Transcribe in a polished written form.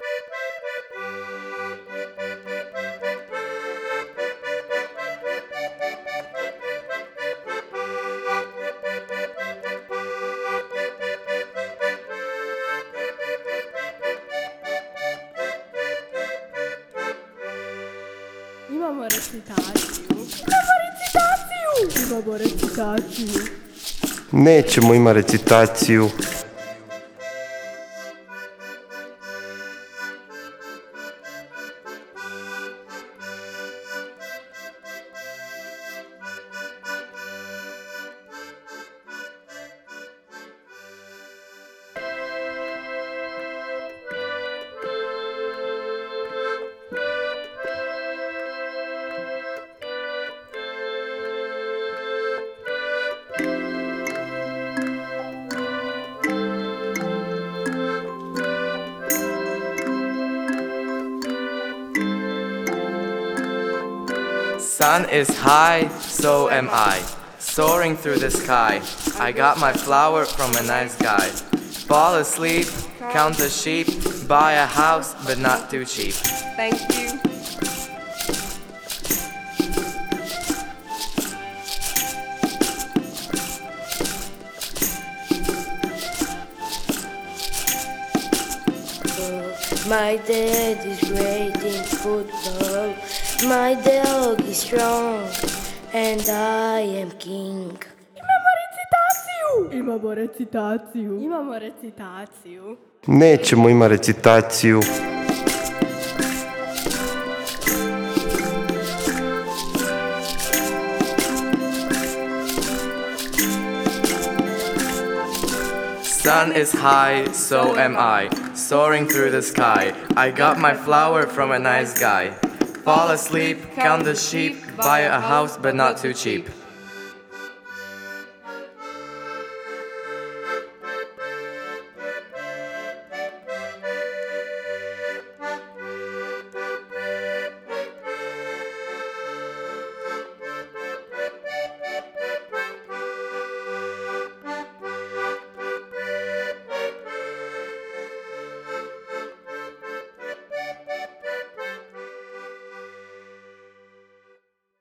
Imamo recitaciju. Nećemo imati recitaciju. Sun is high, so am I, soaring through the sky. I got my flower from a nice guy. Fall asleep, count the sheep, buy a house, but not too cheap. Thank you. My dad is great in football. My dog is strong, and I am king. Imamo recitaciju. Nećemo imati recitaciju. Sun is high, so am I, soaring through the sky. I got my flower from a nice guy. Fall asleep, count the sheep, buy a house, but not too cheap.